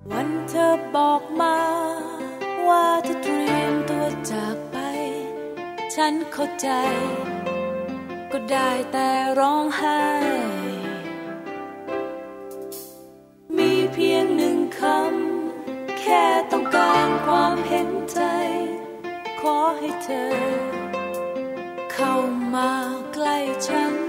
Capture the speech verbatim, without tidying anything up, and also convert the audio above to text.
วันเธอบอกมาว่าเธอเตรียมตัวจากไปฉันเข้าใจก็ได้แต่ร้องไห้มีเพียงหนึ่งคำแค่ต้องการความเห็นใจขอให้เธอเข้ามาใกล้ฉัน